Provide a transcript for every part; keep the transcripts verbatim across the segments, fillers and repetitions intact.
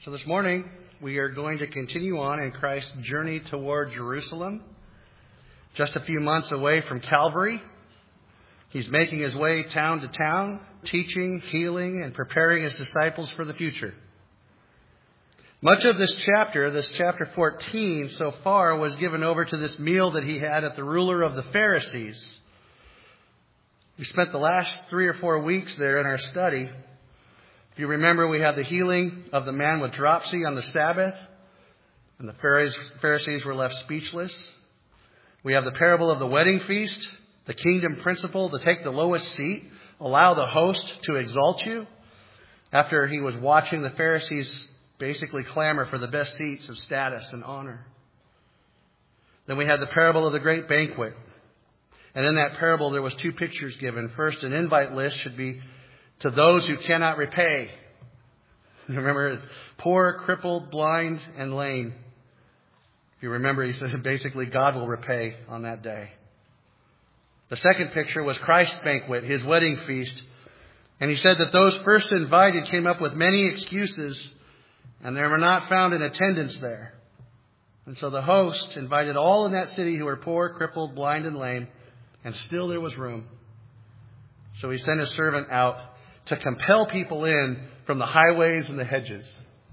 So this morning, we are going to continue on in Christ's journey toward Jerusalem. Just a few months away from Calvary, He's making His way town to town, teaching, healing, and preparing His disciples for the future. Much of this chapter, this chapter fourteen so far, was given over to this meal that He had at the ruler of the Pharisees. We spent the last three or four weeks there in our study. If you remember, we had the healing of the man with dropsy on the Sabbath, and the Pharisees were left speechless. We have the parable of the wedding feast, the kingdom principle to take the lowest seat, allow the host to exalt you, after he was watching the Pharisees basically clamor for the best seats of status and honor. Then we had the parable of the great banquet. And in that parable, there was two pictures given. First, an invite list should be to those who cannot repay. Remember, it's poor, crippled, blind, and lame. If you remember, he said basically God will repay on that day. The second picture was Christ's banquet, His wedding feast. And he said that those first invited came up with many excuses, and they were not found in attendance there. And so the host invited all in that city who were poor, crippled, blind, and lame, and still there was room. So he sent his servant out to compel people in from the highways and the hedges.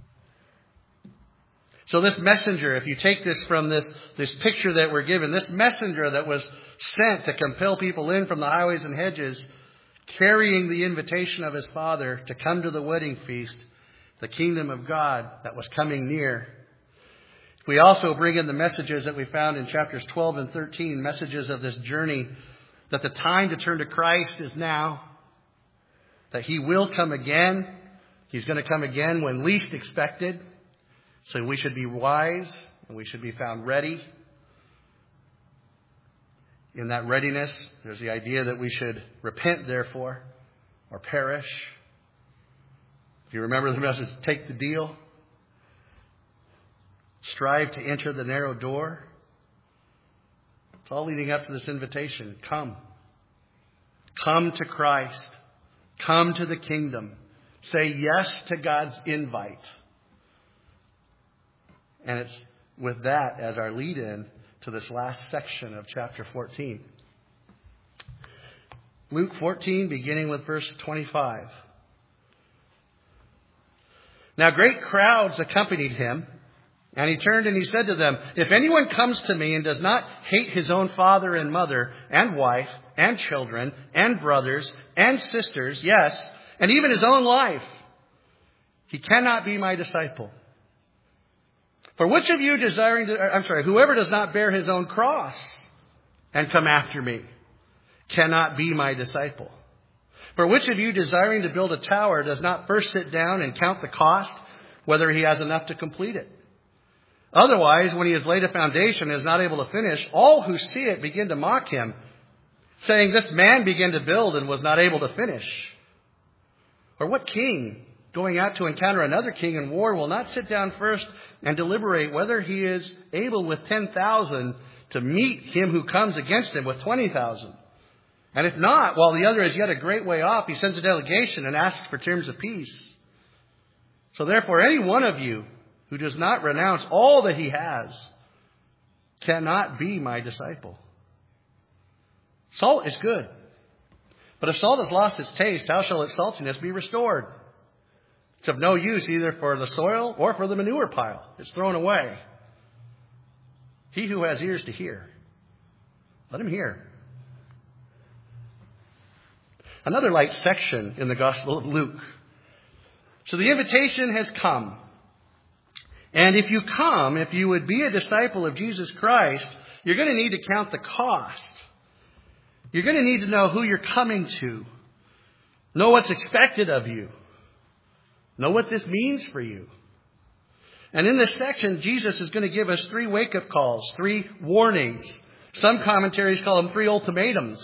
So this messenger, if you take this from this, this picture that we're given, this messenger that was sent to compel people in from the highways and hedges, carrying the invitation of his Father to come to the wedding feast, the kingdom of God that was coming near. We also bring in the messages that we found in chapters twelve and thirteen, messages of this journey, that the time to turn to Christ is now, that He will come again. He's going to come again when least expected. So we should be wise and we should be found ready. In that readiness, there's the idea that we should repent, therefore, or perish. If you remember the message, take the deal. Strive to enter the narrow door. It's all leading up to this invitation. Come. Come to Christ. Come to the kingdom. Say yes to God's invite. And it's with that as our lead-in to this last section of chapter fourteen. Luke fourteen, beginning with verse twenty-five. Now great crowds accompanied Him, and He turned and He said to them, "If anyone comes to me and does not hate his own father and mother and wife and children and brothers and sisters, yes, and even his own life, he cannot be my disciple. For which of you desiring to, I'm sorry, whoever does not bear his own cross and come after me cannot be my disciple. For which of you desiring to build a tower does not first sit down and count the cost, whether he has enough to complete it? Otherwise, when he has laid a foundation and is not able to finish, all who see it begin to mock him, saying, 'This man began to build and was not able to finish.' Or what king, going out to encounter another king in war, will not sit down first and deliberate whether he is able with ten thousand to meet him who comes against him with twenty thousand? And if not, while the other is yet a great way off, he sends a delegation and asks for terms of peace. So therefore, any one of you who does not renounce all that he has cannot be my disciple. Salt is good. But if salt has lost its taste, how shall its saltiness be restored? It's of no use either for the soil or for the manure pile. It's thrown away. He who has ears to hear, let him hear." Another light section in the Gospel of Luke. So the invitation has come. And if you come, if you would be a disciple of Jesus Christ, you're going to need to count the cost. You're going to need to know who you're coming to. Know what's expected of you. Know what this means for you. And in this section, Jesus is going to give us three wake-up calls, three warnings. Some commentaries call them three ultimatums.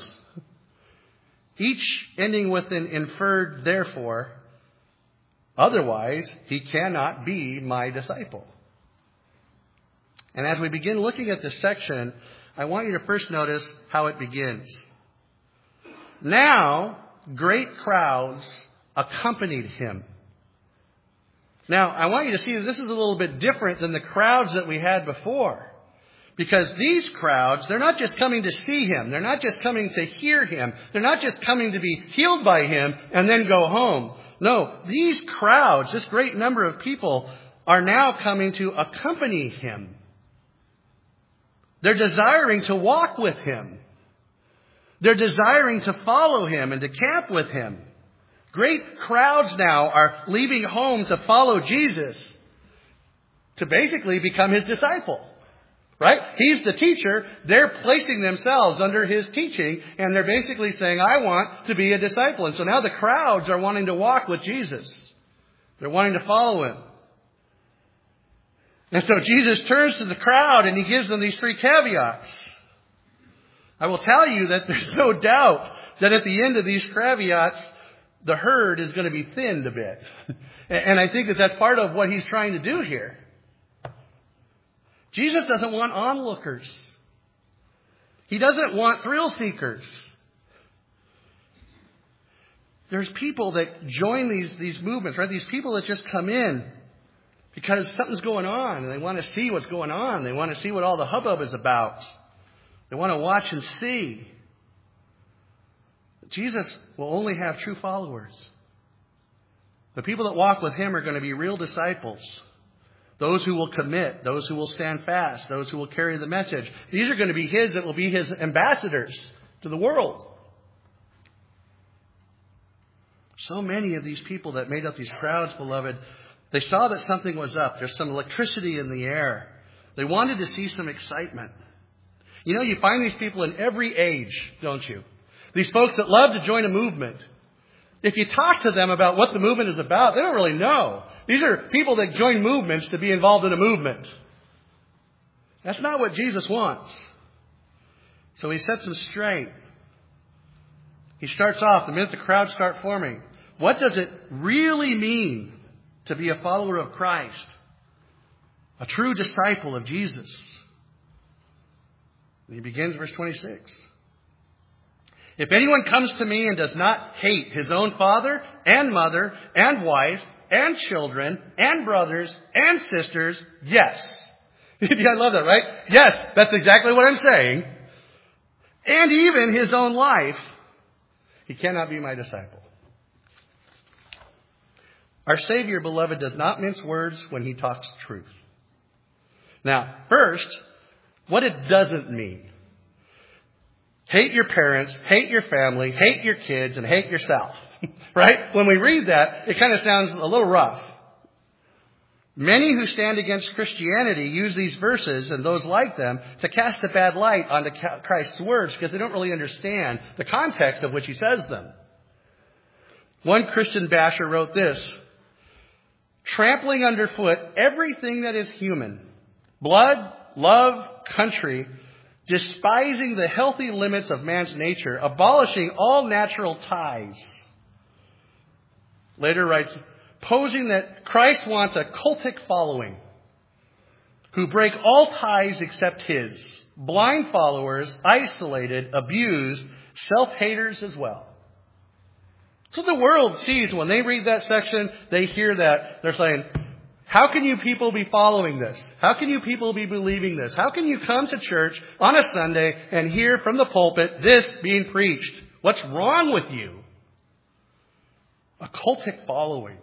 Each ending with an inferred therefore. Otherwise, he cannot be my disciple. And as we begin looking at this section, I want you to first notice how it begins. Now, great crowds accompanied him. Now, I want you to see that this is a little bit different than the crowds that we had before. Because these crowds, they're not just coming to see him. They're not just coming to hear him. They're not just coming to be healed by him and then go home. No, these crowds, this great number of people, are now coming to accompany him. They're desiring to walk with him. They're desiring to follow him and to camp with him. Great crowds now are leaving home to follow Jesus, to basically become his disciple. Right? He's the teacher. They're placing themselves under his teaching, and they're basically saying, I want to be a disciple. And so now the crowds are wanting to walk with Jesus. They're wanting to follow him. And so Jesus turns to the crowd and he gives them these three caveats. I will tell you that there's no doubt that at the end of these caveats, the herd is going to be thinned a bit. And I think that that's part of what he's trying to do here. Jesus doesn't want onlookers. He doesn't want thrill seekers. There's people that join these, these movements, right? These people that just come in because something's going on and they want to see what's going on. They want to see what all the hubbub is about. They want to watch and see. Jesus will only have true followers. The people that walk with him are going to be real disciples. Those who will commit, those who will stand fast, those who will carry the message. These are going to be his, that will be his ambassadors to the world. So many of these people that made up these crowds, beloved, they saw that something was up. There's some electricity in the air. They wanted to see some excitement. You know, you find these people in every age, don't you? These folks that love to join a movement. If you talk to them about what the movement is about, they don't really know. These are people that join movements to be involved in a movement. That's not what Jesus wants. So he sets them straight. He starts off, the minute the crowds start forming, what does it really mean to be a follower of Christ? A true disciple of Jesus. And he begins verse twenty-six. If anyone comes to me and does not hate his own father and mother and wife and children and brothers and sisters, yes. I love that, right? Yes, that's exactly what I'm saying. And even his own life, he cannot be my disciple. Our Savior, beloved, does not mince words when he talks truth. Now, first, what it doesn't mean. Hate your parents, hate your family, hate your kids, and hate yourself. Right? When we read that, it kind of sounds a little rough. Many who stand against Christianity use these verses and those like them to cast a bad light onto Christ's words because they don't really understand the context of which he says them. One Christian basher wrote this: trampling underfoot everything that is human, blood, love, country, despising the healthy limits of man's nature, abolishing all natural ties. Later writes, posing that Christ wants a cultic following who break all ties except his, blind followers, isolated, abused, self-haters as well. So the world sees when they read that section, they hear that, they're saying, how can you people be following this? How can you people be believing this? How can you come to church on a Sunday and hear from the pulpit this being preached? What's wrong with you? A cultic following.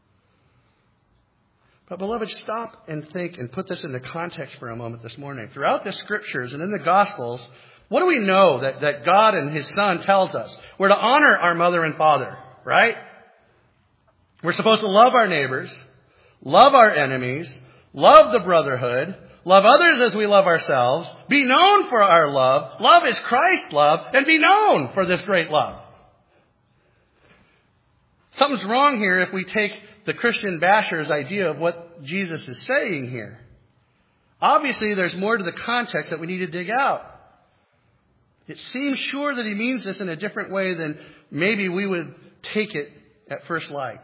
But beloved, stop and think and put this into context for a moment this morning. Throughout the scriptures and in the Gospels, what do we know that, that God and his Son tells us? We're to honor our mother and father, right? We're supposed to love our neighbors, love our enemies, love the brotherhood, love others as we love ourselves, be known for our love, love as Christ's love, and be known for this great love. Something's wrong here if we take the Christian basher's idea of what Jesus is saying here. Obviously, there's more to the context that we need to dig out. It seems sure that he means this in a different way than maybe we would take it at first light.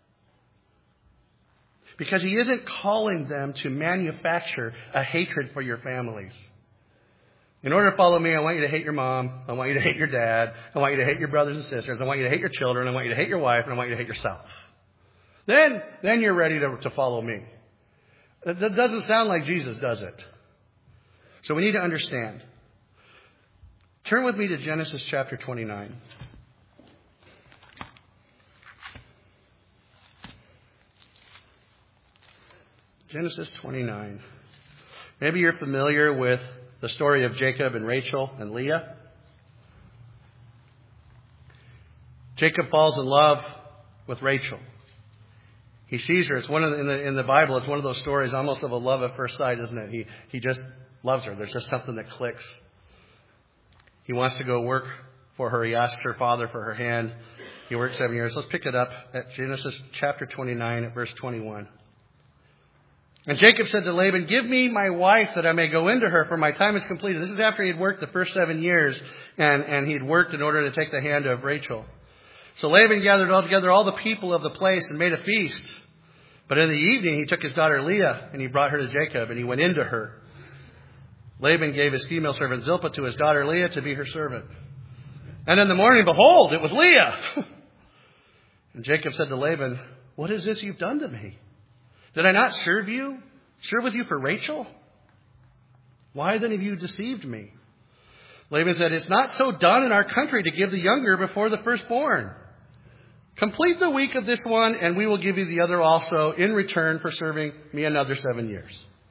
Because he isn't calling them to manufacture a hatred for your families. In order to follow me, I want you to hate your mom. I want you to hate your dad. I want you to hate your brothers and sisters. I want you to hate your children. I want you to hate your wife. And I want you to hate yourself. Then, then you're ready to, to follow me. That, that doesn't sound like Jesus, does it? So we need to understand. Turn with me to Genesis chapter twenty-nine. Genesis twenty-nine. Maybe you're familiar with the story of Jacob and Rachel and Leah. Jacob falls in love with Rachel. He sees her. It's one of the, in the in the Bible. It's one of those stories, almost of a love at first sight, isn't it? He he just loves her. There's just something that clicks. He wants to go work for her. He asks her father for her hand. He worked seven years. Let's pick it up at Genesis chapter twenty-nine at verse twenty-one. And Jacob said to Laban, "Give me my wife that I may go into her, for my time is completed." This is after he had worked the first seven years, and, and he'd worked in order to take the hand of Rachel. So Laban gathered all together all the people of the place and made a feast. But in the evening he took his daughter Leah, and he brought her to Jacob, and he went into her. Laban gave his female servant Zilpah to his daughter Leah to be her servant. And in the morning, behold, it was Leah. And Jacob said to Laban, "What is this you've done to me? Did I not serve you, serve with you for Rachel? Why then have you deceived me?" Laban said, "It's not so done in our country to give the younger before the firstborn. Complete the week of this one, and we will give you the other also in return for serving me another seven years."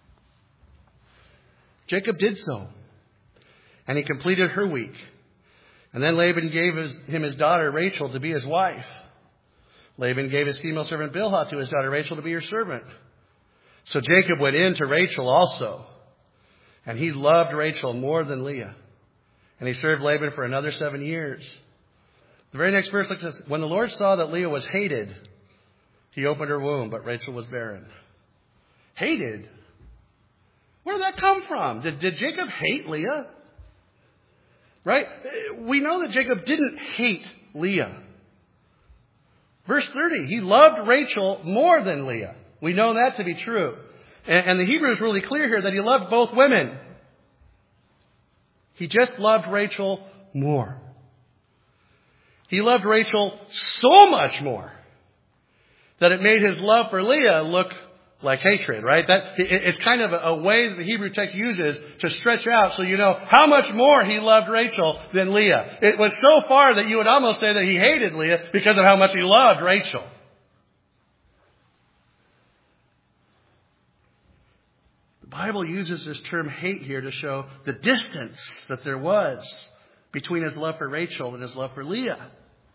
Jacob did so, and he completed her week. And then Laban gave his, him his daughter Rachel to be his wife. Laban gave his female servant Bilhah to his daughter Rachel to be her servant. So Jacob went in to Rachel also, and he loved Rachel more than Leah. And he served Laban for another seven years. The very next verse looks at this. When the Lord saw that Leah was hated, he opened her womb, but Rachel was barren. Hated? Where did that come from? Did, did Jacob hate Leah? Right? We know that Jacob didn't hate Leah. Verse thirty, he loved Rachel more than Leah. We know that to be true. And, and the Hebrew is really clear here that he loved both women. He just loved Rachel more. He loved Rachel so much more that it made his love for Leah look like hatred, right? That it's kind of a way that the Hebrew text uses to stretch out so you know how much more he loved Rachel than Leah. It was so far that you would almost say that he hated Leah because of how much he loved Rachel. The Bible uses this term hate here to show the distance that there was between his love for Rachel and his love for Leah.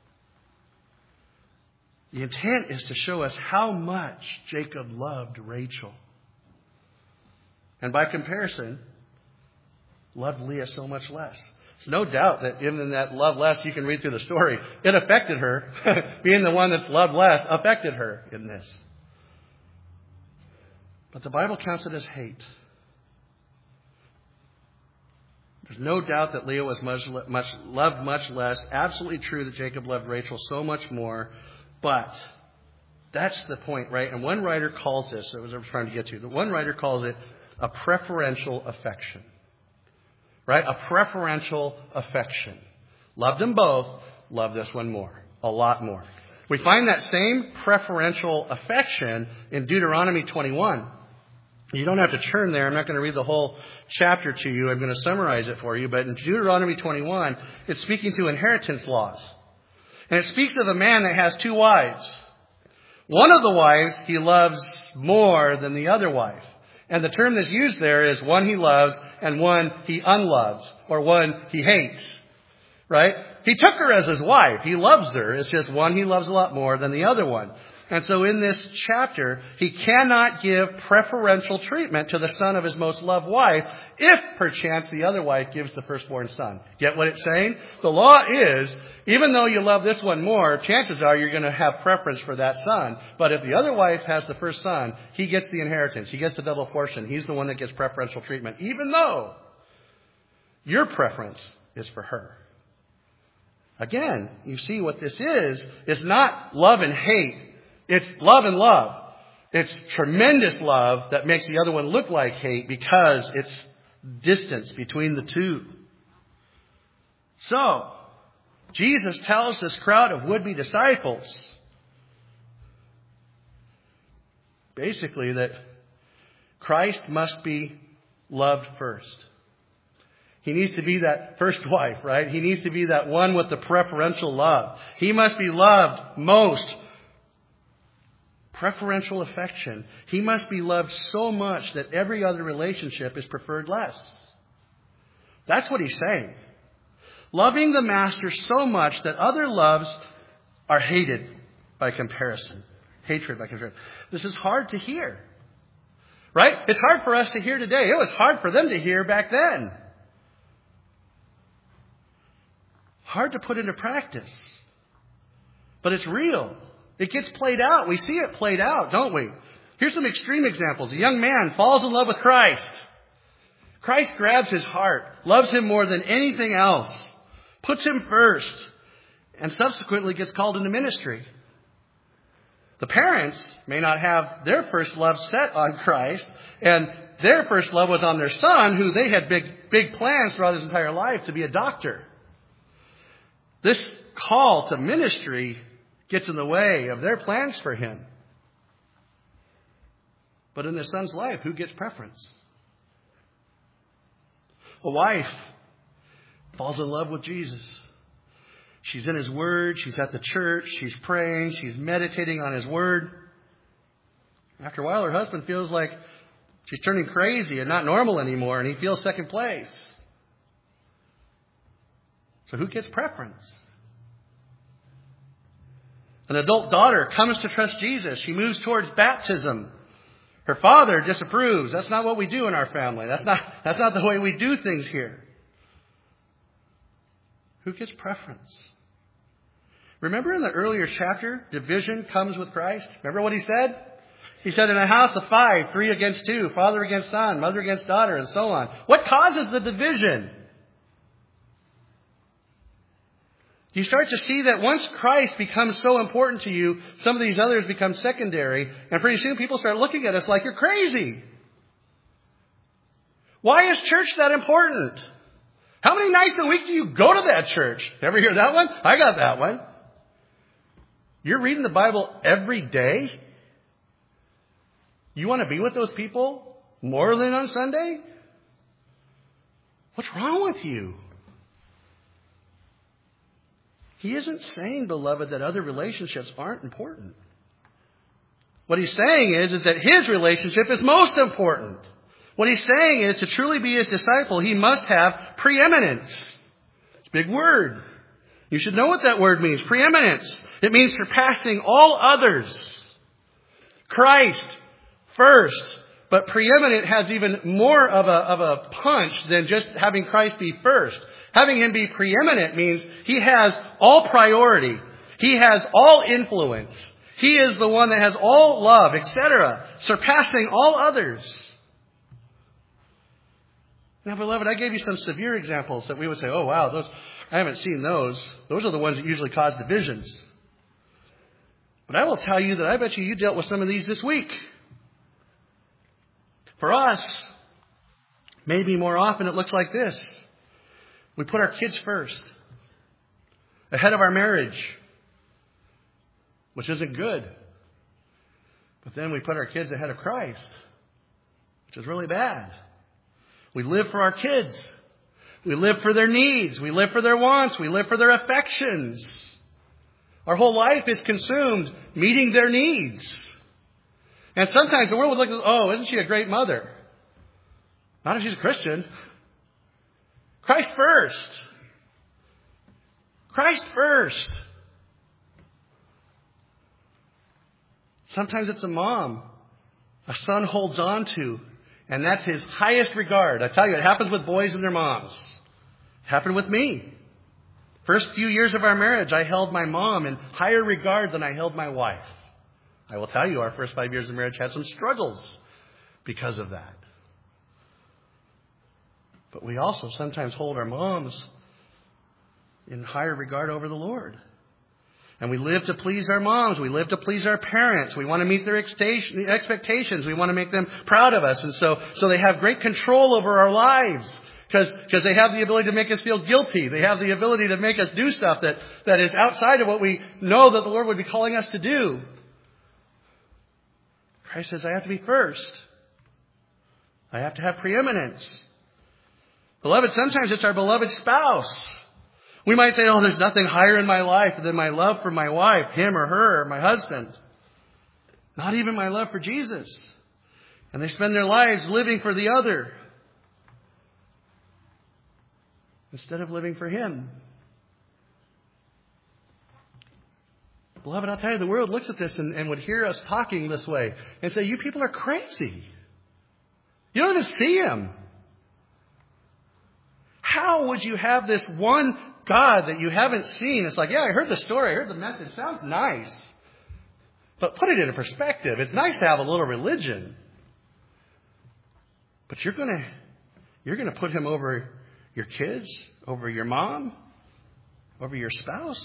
The intent is to show us how much Jacob loved Rachel. And by comparison, loved Leah so much less. It's no doubt that even in that love less, you can read through the story, it affected her. Being the one that's loved less affected her in this. But the Bible counts it as hate. There's no doubt that Leah was much, much loved much less. Absolutely true that Jacob loved Rachel so much more. But that's the point, right? And one writer calls this, that was I was trying to get to, the one writer calls it a preferential affection. Right? A preferential affection. Loved them both, loved this one more. A lot more. We find that same preferential affection in Deuteronomy twenty-one. You don't have to turn there. I'm not going to read the whole chapter to you. I'm going to summarize it for you. But in Deuteronomy twenty-one, it's speaking to inheritance laws. And it speaks of a man that has two wives. One of the wives he loves more than the other wife. And the term that's used there is one he loves and one he unloves, or one he hates. Right? He took her as his wife. He loves her. It's just one he loves a lot more than the other one. And so in this chapter, he cannot give preferential treatment to the son of his most loved wife if perchance the other wife gives the firstborn son. Get what it's saying? The law is, even though you love this one more, chances are you're going to have preference for that son. But if the other wife has the first son, he gets the inheritance. He gets the double portion. He's the one that gets preferential treatment, even though your preference is for her. Again, you see what this is. It's not love and hate. It's love and love. It's tremendous love that makes the other one look like hate because it's distance between the two. So, Jesus tells this crowd of would-be disciples, basically that Christ must be loved first. He needs to be that first wife, right? He needs to be that one with the preferential love. He must be loved most. Preferential affection. He must be loved so much that every other relationship is preferred less. That's what he's saying. Loving the master so much that other loves are hated by comparison. Hatred by comparison. This is hard to hear. Right? It's hard for us to hear today. It was hard for them to hear back then. Hard to put into practice. But it's real. It gets played out. We see it played out, don't we? Here's some extreme examples. A young man falls in love with Christ. Christ grabs his heart, loves him more than anything else, puts him first, and subsequently gets called into ministry. The parents may not have their first love set on Christ, and their first love was on their son, who they had big, big plans throughout his entire life to be a doctor. This call to ministry gets in the way of their plans for him. But in the son's life, who gets preference? A wife falls in love with Jesus. She's in his word. She's at the church. She's praying. She's meditating on his word. After a while, her husband feels like she's turning crazy and not normal anymore, and he feels second place. So who gets preference? An adult daughter comes to trust Jesus. She moves towards baptism. Her father disapproves. That's not what we do in our family. That's not, that's not the way we do things here. Who gets preference? Remember in the earlier chapter, division comes with Christ? Remember what he said? He said, in a house of five, three against two, father against son, mother against daughter, and so on. What causes the division? You start to see that once Christ becomes so important to you, some of these others become secondary, and pretty soon people start looking at us like you're crazy. Why is church that important? How many nights a week do you go to that church? Ever hear that one? I got that one. You're reading the Bible every day? You want to be with those people more than on Sunday? What's wrong with you? He isn't saying, beloved, that other relationships aren't important. What he's saying is, is that his relationship is most important. What he's saying is, to truly be his disciple, he must have preeminence. It's a big word. You should know what that word means. Preeminence. It means surpassing all others. Christ first. But preeminent has even more of a, of a punch than just having Christ be first. Having him be preeminent means he has all priority. He has all influence. He is the one that has all love, et cetera, surpassing all others. Now, beloved, I gave you some severe examples that we would say, oh, wow, those, I haven't seen those. Those are the ones that usually cause divisions. But I will tell you that I bet you you dealt with some of these this week. For us, maybe more often it looks like this. We put our kids first, ahead of our marriage, which isn't good. But then we put our kids ahead of Christ, which is really bad. We live for our kids. We live for their needs. We live for their wants. We live for their affections. Our whole life is consumed meeting their needs. And sometimes the world would look at, oh, isn't she a great mother? Not if she's a Christian. Christ first. Christ first. Sometimes it's a mom a son holds on to, and that's his highest regard. I tell you, it happens with boys and their moms. It happened with me. First few years of our marriage, I held my mom in higher regard than I held my wife. I will tell you, our first five years of marriage had some struggles because of that. But we also sometimes hold our moms in higher regard over the Lord. And we live to please our moms. We live to please our parents. We want to meet their expectations. We want to make them proud of us. And so, so they have great control over our lives because, because they have the ability to make us feel guilty. They have the ability to make us do stuff that, that is outside of what we know that the Lord would be calling us to do. Christ says, I have to be first. I have to have preeminence. Beloved, sometimes it's our beloved spouse. We might say, oh, there's nothing higher in my life than my love for my wife, him or her, or my husband. Not even my love for Jesus. And they spend their lives living for the other instead of living for Him. Beloved, I'll tell you, the world looks at this and, and would hear us talking this way and say, you people are crazy. You don't even see Him. How would you have this one God that you haven't seen? It's like, yeah, I heard the story. I heard the message. Sounds nice. But put it into perspective. It's nice to have a little religion. But you're going to you're going to put Him over your kids, over your mom, over your spouse.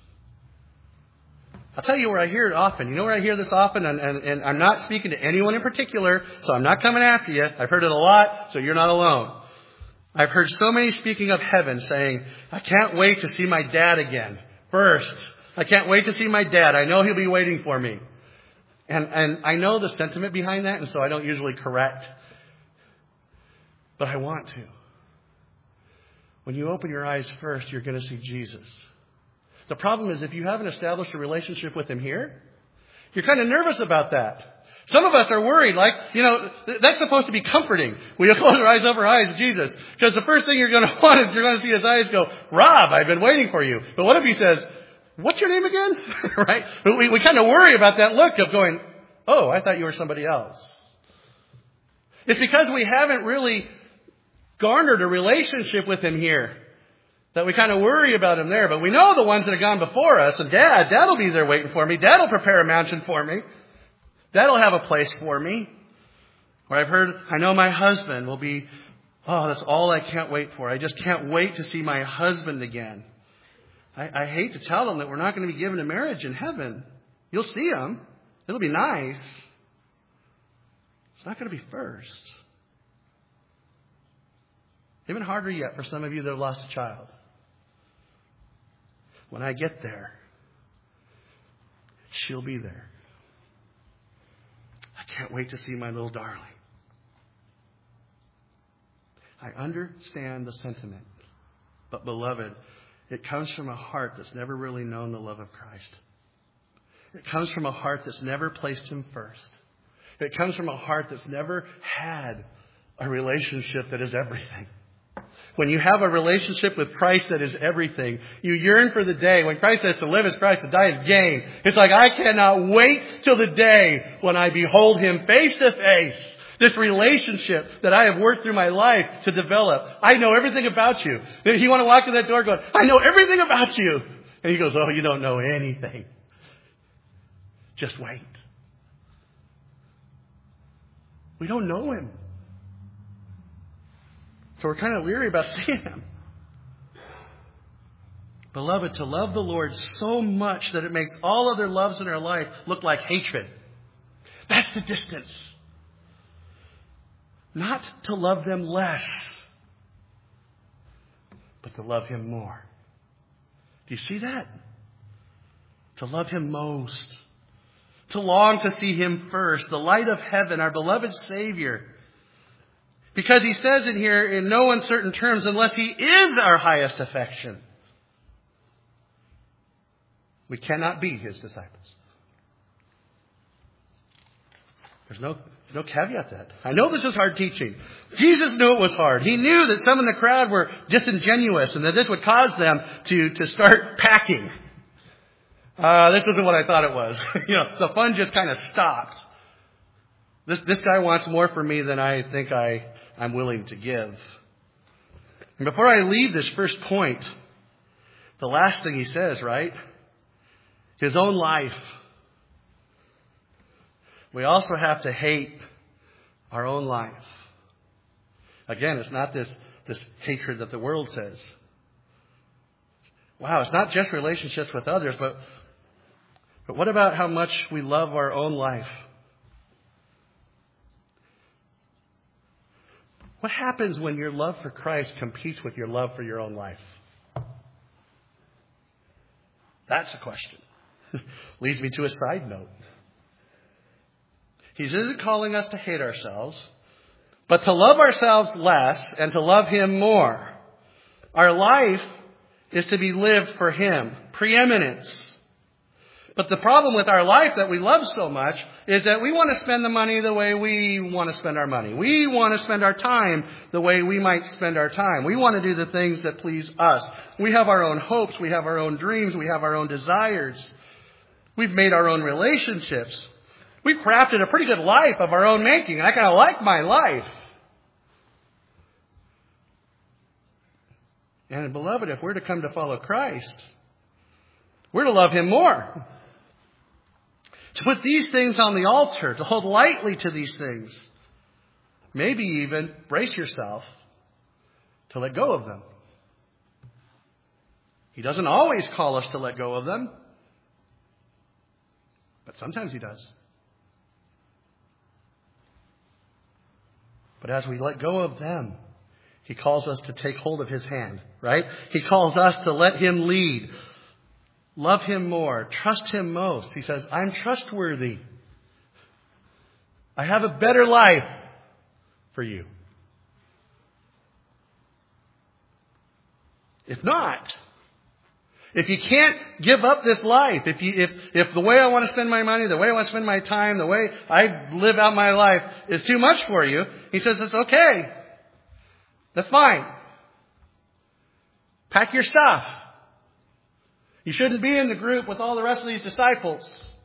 I'll tell you where I hear it often. You know where I hear this often? And, and, and I'm not speaking to anyone in particular, so I'm not coming after you. I've heard it a lot, so you're not alone. I've heard so many speaking of heaven saying, I can't wait to see my dad again. First, I can't wait to see my dad. I know he'll be waiting for me. And, and I know the sentiment behind that, and so I don't usually correct. But I want to. When you open your eyes first, you're going to see Jesus. The problem is if you haven't established a relationship with Him here, you're kind of nervous about that. Some of us are worried, like, you know, that's supposed to be comforting. We close our eyes over our eyes, Jesus. Because the first thing you're going to want is you're going to see His eyes go, Rob, I've been waiting for you. But what if He says, what's your name again? Right? We, we kind of worry about that look of going, oh, I thought you were somebody else. It's because we haven't really garnered a relationship with Him here that we kind of worry about Him there. But we know the ones that have gone before us. And Dad, Dad'll be there waiting for me. Dad'll prepare a mansion for me. That'll have a place for me. Or I've heard, I know my husband will be, oh, that's all I can't wait for. I just can't wait to see my husband again. I, I hate to tell them that we're not going to be given a marriage in heaven. You'll see him. It'll be nice. It's not going to be first. Even harder yet for some of you that have lost a child. When I get there, she'll be there. I can't wait to see my little darling. I understand the sentiment. But beloved, it comes from a heart that's never really known the love of Christ. It comes from a heart that's never placed Him first. It comes from a heart that's never had a relationship that is everything. When you have a relationship with Christ that is everything, you yearn for the day. When Christ says to live is Christ, to die is gain. It's like, I cannot wait till the day when I behold Him face to face. This relationship that I have worked through my life to develop. I know everything about you. If you want to walk in that door going, I know everything about you. And He goes, oh, you don't know anything. Just wait. We don't know Him. So we're kind of leery about seeing Him. Beloved, to love the Lord so much that it makes all other loves in our life look like hatred. That's the distance. Not to love them less, but to love Him more. Do you see that? To love Him most. To long to see Him first. The light of heaven, our beloved Savior. Because He says in here, in no uncertain terms, unless He is our highest affection, we cannot be His disciples. There's no, no caveat to that. I know this is hard teaching. Jesus knew it was hard. He knew that some in the crowd were disingenuous and that this would cause them to, to start packing. Uh, this isn't what I thought it was. you know, the fun just kind of stopped. This, this guy wants more from me than I think I, I'm willing to give. And before I leave this first point, the last thing he says, right? His own life. We also have to hate our own life. Again, it's not this, this hatred that the world says. Wow, it's not just relationships with others, but, but what about how much we love our own life? What happens when your love for Christ competes with your love for your own life? That's a question. Leads me to a side note. He isn't calling us to hate ourselves, but to love ourselves less and to love Him more. Our life is to be lived for Him. Preeminence. But the problem with our life that we love so much is that we want to spend the money the way we want to spend our money. We want to spend our time the way we might spend our time. We want to do the things that please us. We have our own hopes. We have our own dreams. We have our own desires. We've made our own relationships. We've crafted a pretty good life of our own making. I kind of like my life. And beloved, if we're to come to follow Christ, we're to love Him more. To put these things on the altar, to hold lightly to these things. Maybe even brace yourself to let go of them. He doesn't always call us to let go of them, but sometimes He does. But as we let go of them, He calls us to take hold of His hand, right? He calls us to let Him lead. Love Him more. Trust Him most. He says, I'm trustworthy. I have a better life for you. If not, if you can't give up this life, if you, if, if the way I want to spend my money, the way I want to spend my time, the way I live out my life is too much for you, He says it's okay. That's fine. Pack your stuff. You shouldn't be in the group with all the rest of these disciples.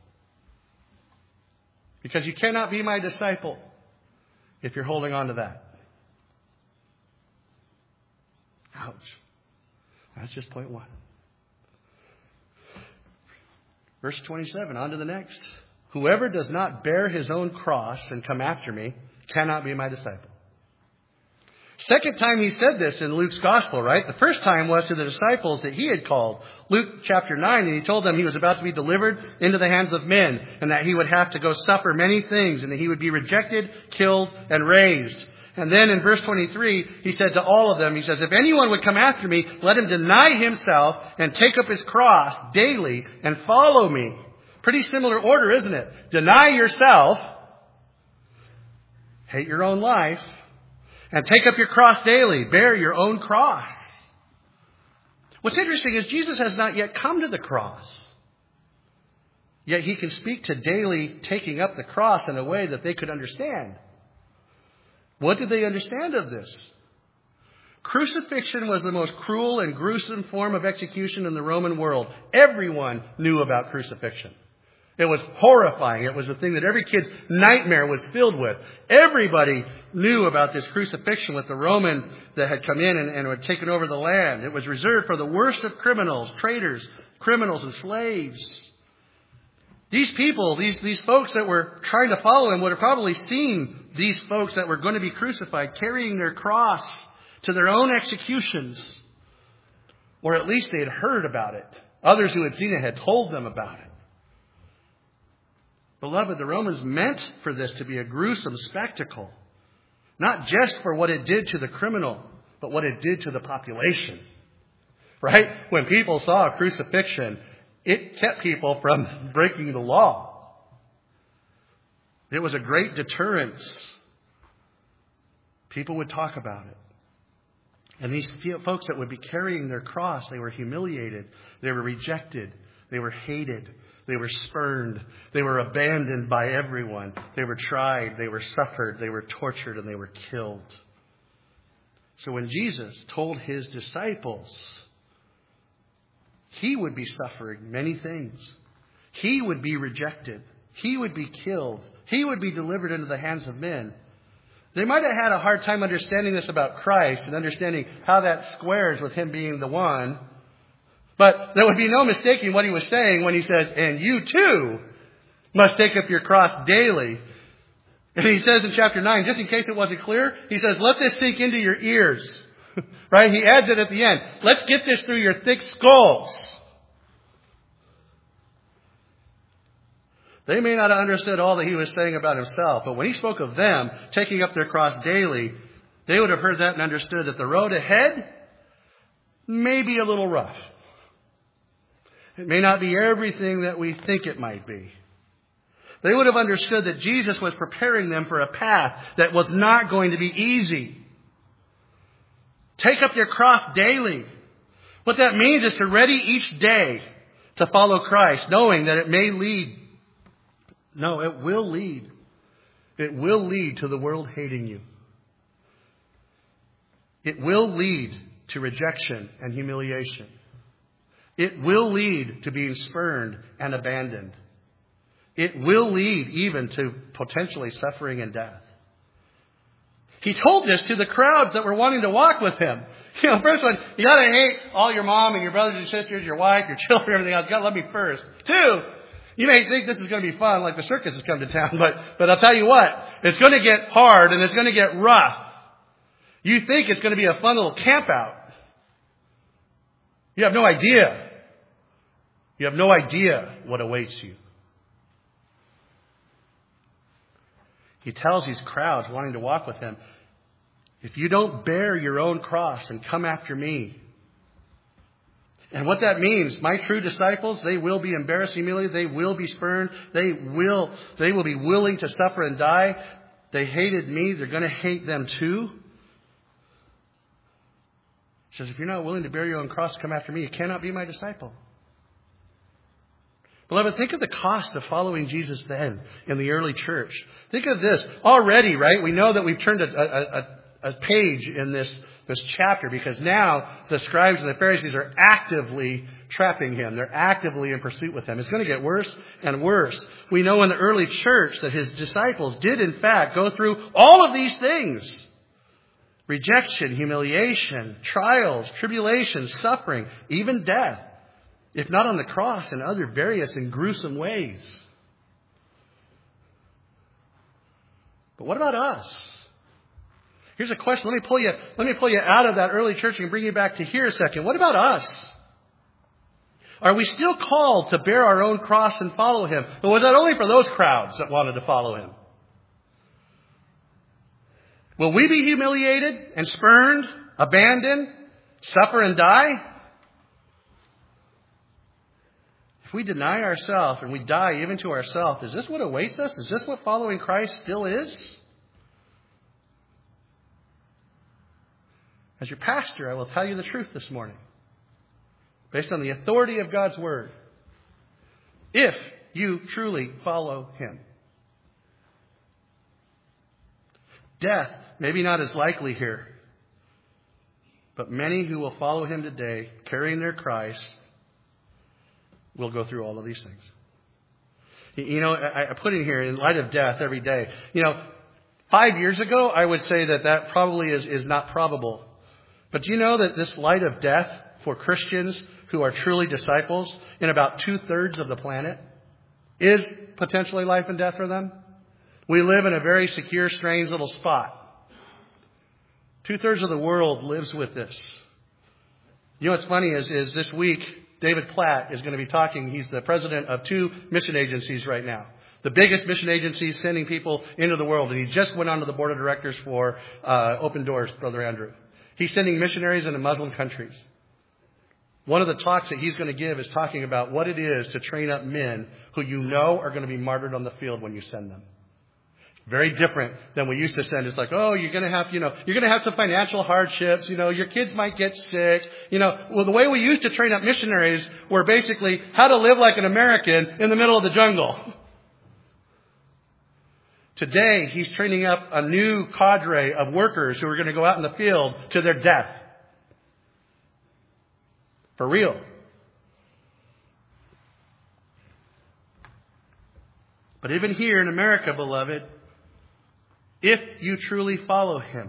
Because you cannot be my disciple if you're holding on to that. Ouch. That's just point one. Verse twenty-seven, on to the next. Whoever does not bear his own cross and come after me cannot be my disciple. Second time he said this in Luke's gospel, right? The first time was to the disciples that he had called. Luke chapter nine, and he told them he was about to be delivered into the hands of men and that he would have to go suffer many things and that he would be rejected, killed, and raised. And then in verse twenty-three, he said to all of them, he says, if anyone would come after me, let him deny himself and take up his cross daily and follow me. Pretty similar order, isn't it? Deny yourself, hate your own life, and take up your cross daily. Bear your own cross. What's interesting is Jesus has not yet come to the cross. Yet He can speak to daily taking up the cross in a way that they could understand. What did they understand of this? Crucifixion was the most cruel and gruesome form of execution in the Roman world. Everyone knew about crucifixion. It was horrifying. It was the thing that every kid's nightmare was filled with. Everybody knew about this crucifixion with the Roman that had come in and, and had taken over the land. It was reserved for the worst of criminals, traitors, criminals, and slaves. These people, these, these folks that were trying to follow Him would have probably seen these folks that were going to be crucified carrying their cross to their own executions. Or at least they had heard about it. Others who had seen it had told them about it. Beloved, the Romans meant for this to be a gruesome spectacle. Not just for what it did to the criminal, but what it did to the population. Right? When people saw a crucifixion, it kept people from breaking the law. It was a great deterrence. People would talk about it. And these folks that would be carrying their cross, they were humiliated. They were rejected. They were hated. They were spurned. They were abandoned by everyone. They were tried. They were suffered. They were tortured, and they were killed. So when Jesus told His disciples He would be suffering many things, He would be rejected, He would be killed, He would be delivered into the hands of men, they might have had a hard time understanding this about Christ and understanding how that squares with Him being the one. But there would be no mistaking what He was saying when He says, and you too must take up your cross daily. And He says in chapter nine, just in case it wasn't clear, He says, let this sink into your ears. Right? He adds it at the end. Let's get this through your thick skulls. They may not have understood all that He was saying about Himself, but when He spoke of them taking up their cross daily, they would have heard that and understood that the road ahead may be a little rough. It may not be everything that we think it might be. They would have understood that Jesus was preparing them for a path that was not going to be easy. Take up your cross daily. What that means is to ready each day to follow Christ, knowing that it may lead. No, it will lead. It will lead to the world hating you. It will lead to rejection and humiliation. It will lead to being spurned and abandoned. It will lead even to potentially suffering and death. He told this to the crowds that were wanting to walk with him. You know, first one, you got to hate all your mom and your brothers and sisters, your wife, your children, everything else. You got to love me first. Two, you may think this is going to be fun, like the circus has come to town, but, but I'll tell you what, it's going to get hard and it's going to get rough. You think it's going to be a fun little camp out. You have no idea. You have no idea what awaits you. He tells these crowds wanting to walk with him, if you don't bear your own cross and come after me. And what that means, my true disciples, they will be embarrassed, humiliated, they will be spurned, they will, they will be willing to suffer and die. They hated me, they're going to hate them too. He says, if you're not willing to bear your own cross, come after me, you cannot be my disciple. Beloved, think of the cost of following Jesus then in the early church. Think of this. Already, right, we know that we've turned a, a, a, a page in this, this chapter because now the scribes and the Pharisees are actively trapping him. They're actively in pursuit with him. It's going to get worse and worse. We know in the early church that his disciples did, in fact, go through all of these things. Rejection, humiliation, trials, tribulation, suffering, even death. If not on the cross, in other various and gruesome ways. But what about us? Here's a question. Let me pull you, let me pull you out of that early church and bring you back to here a second. What about us? Are we still called to bear our own cross and follow him? Or was that only for those crowds that wanted to follow him? Will we be humiliated and spurned, abandoned, suffer and die? If we deny ourselves and we die even to ourselves, is this what awaits us? Is this what following Christ still is? As your pastor, I will tell you the truth this morning, based on the authority of God's Word. If you truly follow him, death, maybe not as likely here, but many who will follow him today, carrying their Christ, will go through all of these things. You know, I, I put in here, in light of death every day. You know, five years ago, I would say that that probably is, is not probable. But do you know that this light of death for Christians who are truly disciples in about two-thirds of the planet is potentially life and death for them? We live in a very secure, strange little spot. Two-thirds of the world lives with this. You know what's funny is, is this week, David Platt is going to be talking. He's the president of two mission agencies right now. The biggest mission agencies sending people into the world. And he just went onto the board of directors for uh, Open Doors, Brother Andrew. He's sending missionaries into Muslim countries. One of the talks that he's going to give is talking about what it is to train up men who you know are going to be martyred on the field when you send them. Very different than we used to send. It's like, oh, you're going to have, you know, you're going to have some financial hardships. You know, your kids might get sick. You know, well, the way we used to train up missionaries were basically how to live like an American in the middle of the jungle. Today, he's training up a new cadre of workers who are going to go out in the field to their death. For real. But even here in America, beloved, if you truly follow him,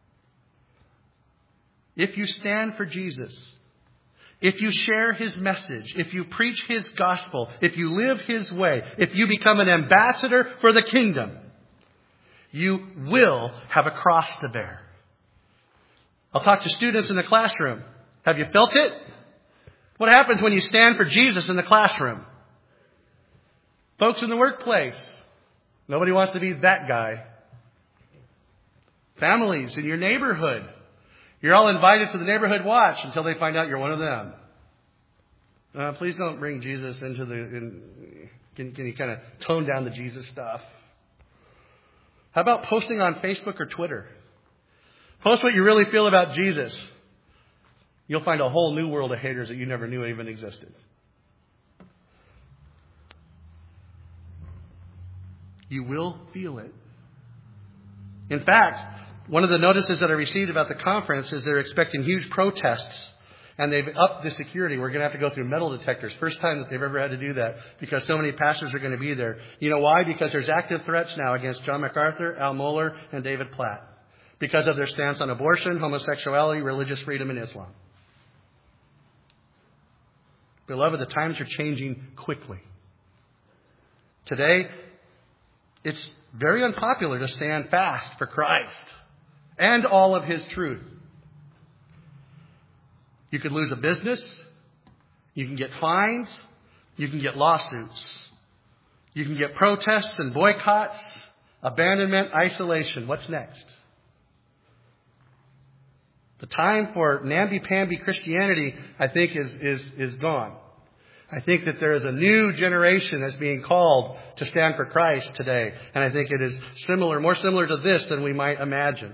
if you stand for Jesus, if you share his message, if you preach his gospel, if you live his way, if you become an ambassador for the kingdom, you will have a cross to bear. I'll talk to students in the classroom. Have you felt it? What happens when you stand for Jesus in the classroom? Folks in the workplace, nobody wants to be that guy. Families in your neighborhood, you're all invited to the neighborhood watch until they find out you're one of them. Uh, please don't bring Jesus into the... In, can, can you kind of tone down the Jesus stuff? How about posting on Facebook or Twitter? Post what you really feel about Jesus. You'll find a whole new world of haters that you never knew even existed. You will feel it. In fact, one of the notices that I received about the conference is they're expecting huge protests. And they've upped the security. We're going to have to go through metal detectors. First time that they've ever had to do that because so many pastors are going to be there. You know why? Because there's active threats now against John MacArthur, Al Mohler, and David Platt. Because of their stance on abortion, homosexuality, religious freedom, and Islam. Beloved, the times are changing quickly. Today, it's very unpopular to stand fast for Christ and all of His truth. You could lose a business. You can get fines. You can get lawsuits. You can get protests and boycotts, abandonment, isolation. What's next? The time for namby-pamby Christianity, I think, is, is, is gone. I think that there is a new generation that's being called to stand for Christ today. And I think it is similar, more similar to this than we might imagine.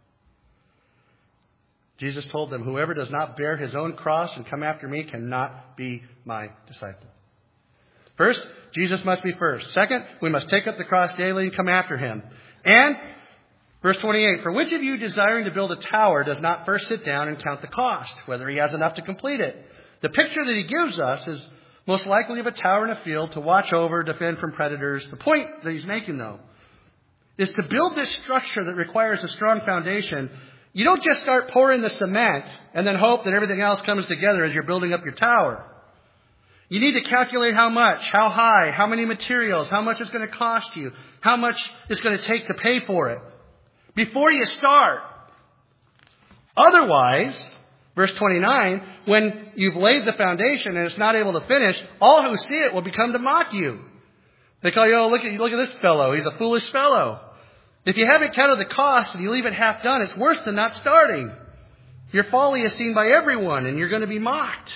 Jesus told them, whoever does not bear his own cross and come after me cannot be my disciple. First, Jesus must be first. Second, we must take up the cross daily and come after Him. And, verse twenty-eight, for which of you desiring to build a tower does not first sit down and count the cost, whether he has enough to complete it? The picture that he gives us is most likely of a tower in a field to watch over, defend from predators. The point that he's making, though, is to build this structure that requires a strong foundation. You don't just start pouring the cement and then hope that everything else comes together as you're building up your tower. You need to calculate how much, how high, how many materials, how much it's going to cost you, how much it's going to take to pay for it before you start. Otherwise, verse twenty-nine, when you've laid the foundation and it's not able to finish, all who see it will become to mock you. They call you, oh, look at, look at this fellow. He's a foolish fellow. If you haven't counted the cost and you leave it half done, it's worse than not starting. Your folly is seen by everyone and you're going to be mocked.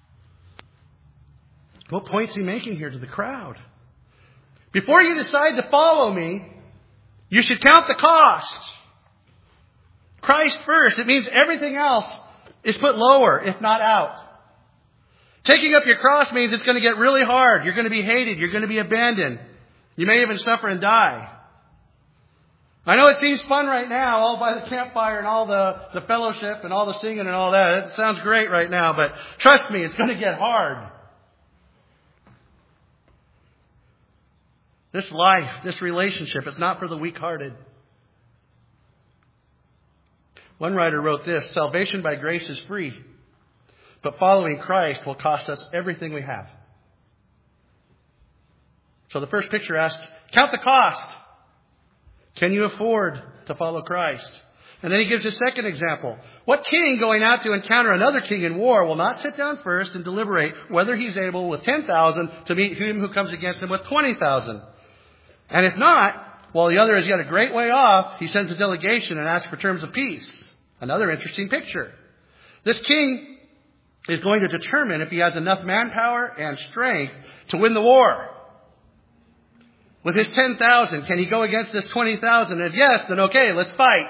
What point is he making here to the crowd? Before you decide to follow me, you should count the cost. Christ first. It means everything else is put lower, if not out. Taking up your cross means it's going to get really hard. You're going to be hated. You're going to be abandoned. You may even suffer and die. I know it seems fun right now, all by the campfire and all the, the fellowship and all the singing and all that. It sounds great right now, but trust me, it's going to get hard. This life, this relationship, is not for the weak-hearted. One writer wrote this, salvation by grace is free, but following Christ will cost us everything we have. So the first picture asks, count the cost. Can you afford to follow Christ? And then he gives a second example. What king going out to encounter another king in war will not sit down first and deliberate whether he's able with ten thousand to meet him who comes against him with twenty thousand? And if not, while the other is yet a great way off, he sends a delegation and asks for terms of peace. Another interesting picture. This king is going to determine if he has enough manpower and strength to win the war. With his ten thousand, can he go against this twenty thousand? And if yes, then okay, let's fight.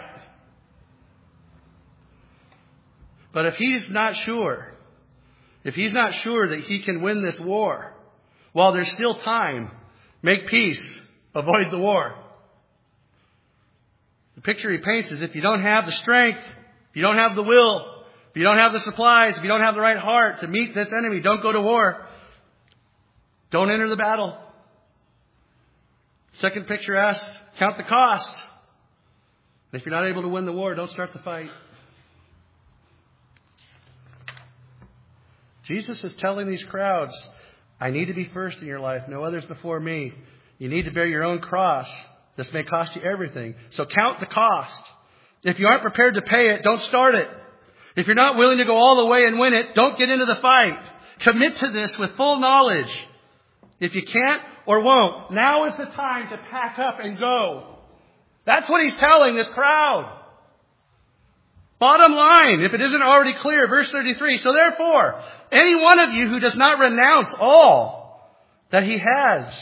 But if he's not sure, if he's not sure that he can win this war, while there's still time, make peace, avoid the war. The picture he paints is if you don't have the strength, if you don't have the will, if you don't have the supplies, if you don't have the right heart to meet this enemy, don't go to war. Don't enter the battle. Second picture asks, count the cost. And if you're not able to win the war, don't start the fight. Jesus is telling these crowds, I need to be first in your life, no others before me. You need to bear your own cross. This may cost you everything. So count the cost. If you aren't prepared to pay it, don't start it. If you're not willing to go all the way and win it, don't get into the fight. Commit to this with full knowledge. If you can't or won't, now is the time to pack up and go. That's what he's telling this crowd. Bottom line, if it isn't already clear, verse thirty-three, so therefore, any one of you who does not renounce all that he has.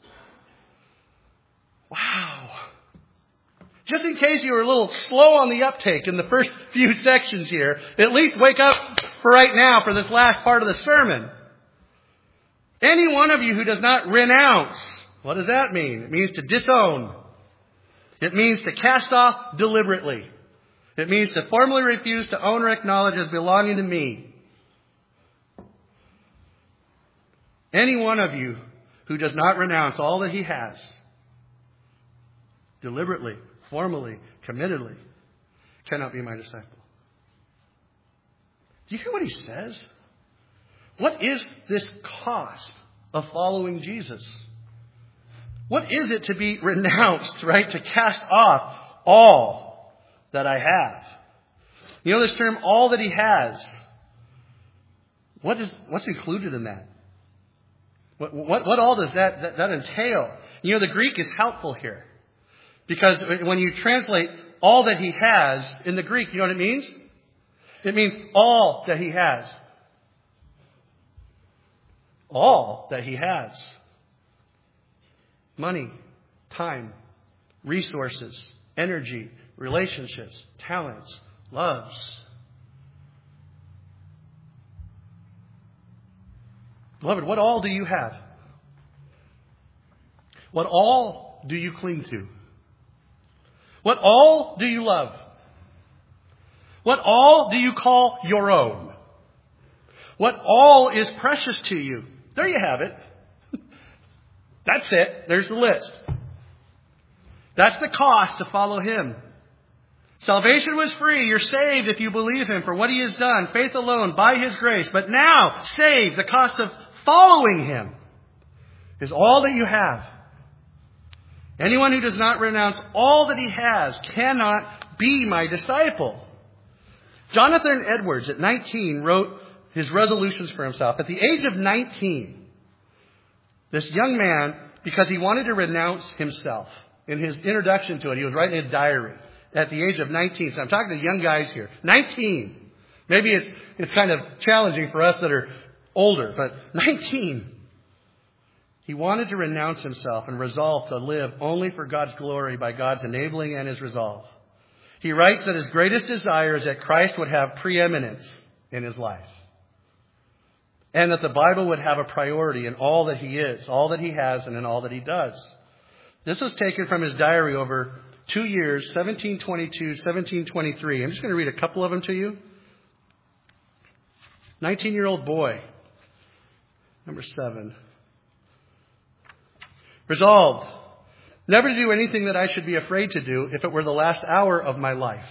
Wow. Just in case you were a little slow on the uptake in the first few sections here, at least wake up for right now for this last part of the sermon. Any one of you who does not renounce, what does that mean? It means to disown. It means to cast off deliberately. It means to formally refuse to own or acknowledge as belonging to me. Any one of you who does not renounce all that he has, deliberately, formally, committedly, cannot be my disciple. Do you hear what he says? What is this cost of following Jesus? What is it to be renounced, right? To cast off all that I have. You know this term, all that he has. What is, what's included in that? What, what, what all does that, that, that entail? You know, the Greek is helpful here. Because when you translate all that he has in the Greek, you know what it means? It means all that he has. All that he has. Money, time, resources, energy, relationships, talents, loves. Beloved, what all do you have? What all do you cling to? What all do you love? What all do you call your own? What all is precious to you? There you have it. That's it. There's the list. That's the cost to follow him. Salvation was free. You're saved if you believe him for what he has done. Faith alone, by his grace. But now, saved, the cost of following him is all that you have. Anyone who does not renounce all that he has cannot be my disciple. Jonathan Edwards at nineteen wrote his resolutions for himself. At the age of nineteen, this young man, because he wanted to renounce himself, in his introduction to it, he was writing a diary at the age of nineteen. So I'm talking to young guys here. nineteen. Maybe it's, it's kind of challenging for us that are older, but nineteen. He wanted to renounce himself and resolve to live only for God's glory by God's enabling and his resolve. He writes that his greatest desire is that Christ would have preeminence in his life. And that the Bible would have a priority in all that he is, all that he has, and in all that he does. This was taken from his diary over two years, seventeen twenty-two, seventeen twenty-three. I'm just going to read a couple of them to you. nineteen-year-old boy. Number seven. Resolved, never to do anything that I should be afraid to do if it were the last hour of my life.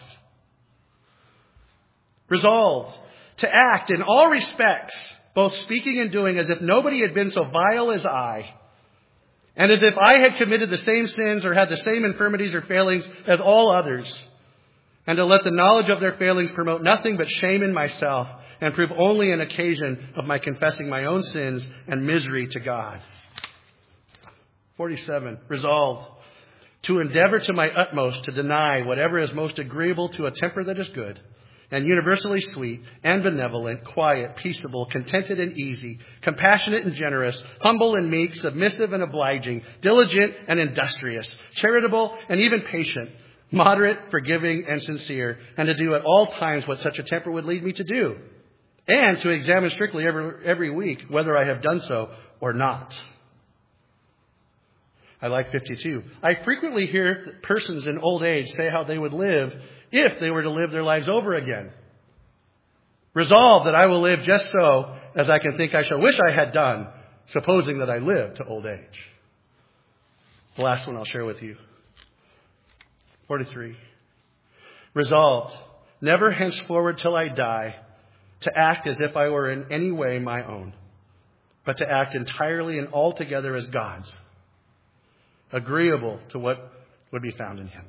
Resolved, to act in all respects, both speaking and doing, as if nobody had been so vile as I, and as if I had committed the same sins or had the same infirmities or failings as all others, and to let the knowledge of their failings promote nothing but shame in myself, and prove only an occasion of my confessing my own sins and misery to God. forty-seven. Resolved, to endeavor to my utmost to deny whatever is most agreeable to a temper that is good, and universally sweet, and benevolent, quiet, peaceable, contented and easy, compassionate and generous, humble and meek, submissive and obliging, diligent and industrious, charitable and even patient, moderate, forgiving, and sincere, and to do at all times what such a temper would lead me to do, and to examine strictly every, every week whether I have done so or not. I like fifty-two. I frequently hear persons in old age say how they would live if they were to live their lives over again. Resolve that I will live just so as I can think I shall wish I had done, supposing that I live to old age. The last one I'll share with you. forty-three. Resolved, never henceforward till I die, to act as if I were in any way my own, but to act entirely and altogether as God's, agreeable to what would be found in him.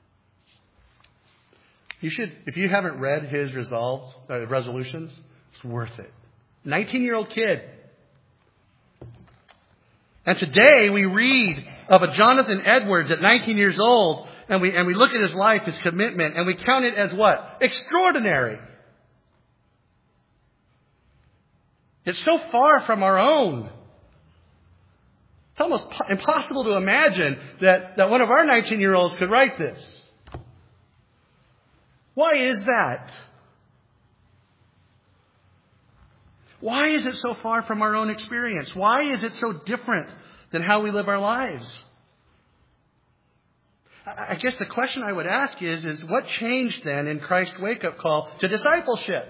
You should, if you haven't read his resolves, uh, resolutions, it's worth it. nineteen-year-old kid. And today we read of a Jonathan Edwards at nineteen years old and we, and we look at his life, his commitment, and we count it as what? Extraordinary. It's so far from our own. It's almost impossible to imagine that, that one of our nineteen-year-olds could write this. Why is that? Why is it so far from our own experience? Why is it so different than how we live our lives? I guess the question I would ask is, is what changed then in Christ's wake-up call to discipleship?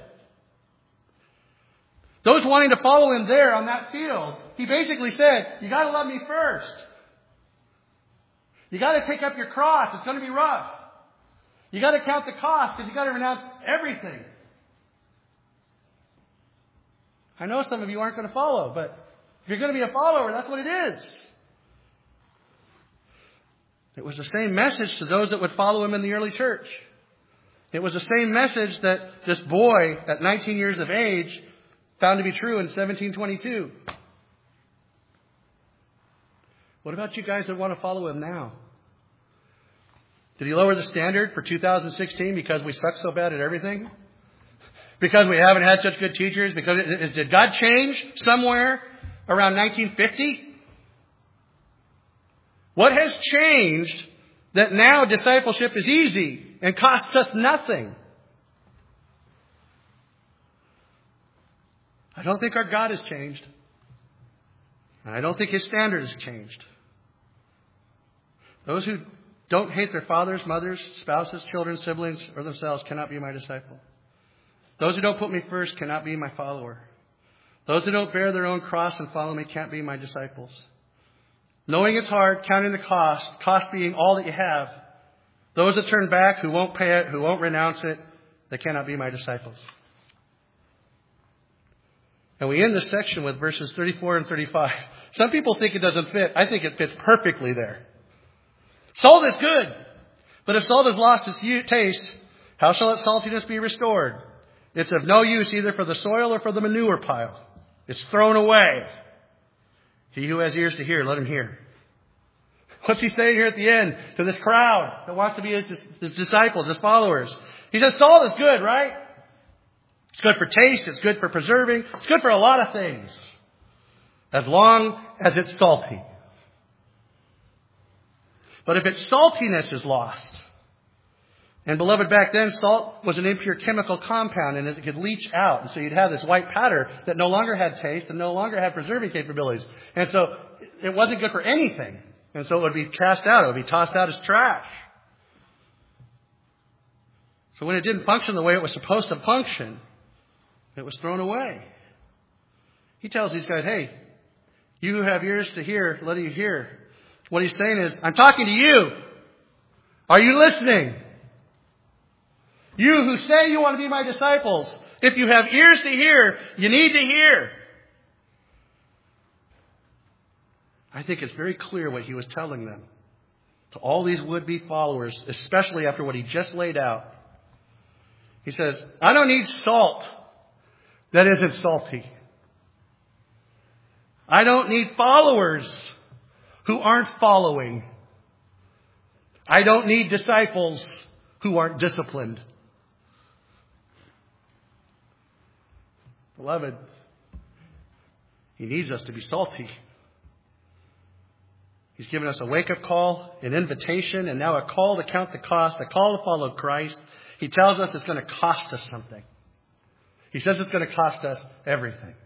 Those wanting to follow him there on that field, he basically said, you got to love me first. You got to take up your cross. It's going to be rough. You got to count the cost because you got to renounce everything. I know some of you aren't going to follow, but if you're going to be a follower, that's what it is. It was the same message to those that would follow him in the early church. It was the same message that this boy at nineteen years of age found to be true in seventeen twenty-two. What about you guys that want to follow him now? Did he lower the standard for two thousand sixteen because we suck so bad at everything? Because we haven't had such good teachers? Because it, did God change somewhere around nineteen fifty? What has changed that now discipleship is easy and costs us nothing? I don't think our God has changed. And I don't think his standard has changed. Those who don't hate their fathers, mothers, spouses, children, siblings, or themselves cannot be my disciple. Those who don't put me first cannot be my follower. Those who don't bear their own cross and follow me can't be my disciples. Knowing it's hard, counting the cost, cost being all that you have. Those that turn back, who won't pay it, who won't renounce it, they cannot be my disciples. And we end this section with verses thirty-four and thirty-five. Some people think it doesn't fit. I think it fits perfectly there. Salt is good, but if salt has lost its taste, how shall its saltiness be restored? It's of no use either for the soil or for the manure pile. It's thrown away. He who has ears to hear, let him hear. What's he saying here at the end to this crowd that wants to be his, his disciples, his followers? He says salt is good, right? It's good for taste. It's good for preserving. It's good for a lot of things. As long as it's salty. But if its saltiness is lost, and beloved, back then salt was an impure chemical compound and it could leach out. And so you'd have this white powder that no longer had taste and no longer had preserving capabilities. And so it wasn't good for anything. And so it would be cast out. It would be tossed out as trash. So when it didn't function the way it was supposed to function, it was thrown away. He tells these guys, hey, you who have ears to hear, let you hear. What he's saying is, I'm talking to you. Are you listening? You who say you want to be my disciples, if you have ears to hear, you need to hear. I think it's very clear what he was telling them. To all these would-be followers, especially after what he just laid out. He says, I don't need salt that isn't salty. I don't need followers who aren't following. I don't need disciples who aren't disciplined. Beloved, he needs us to be salty. He's given us a wake-up call, an invitation, and now a call to count the cost, a call to follow Christ. He tells us it's going to cost us something. He says it's going to cost us everything.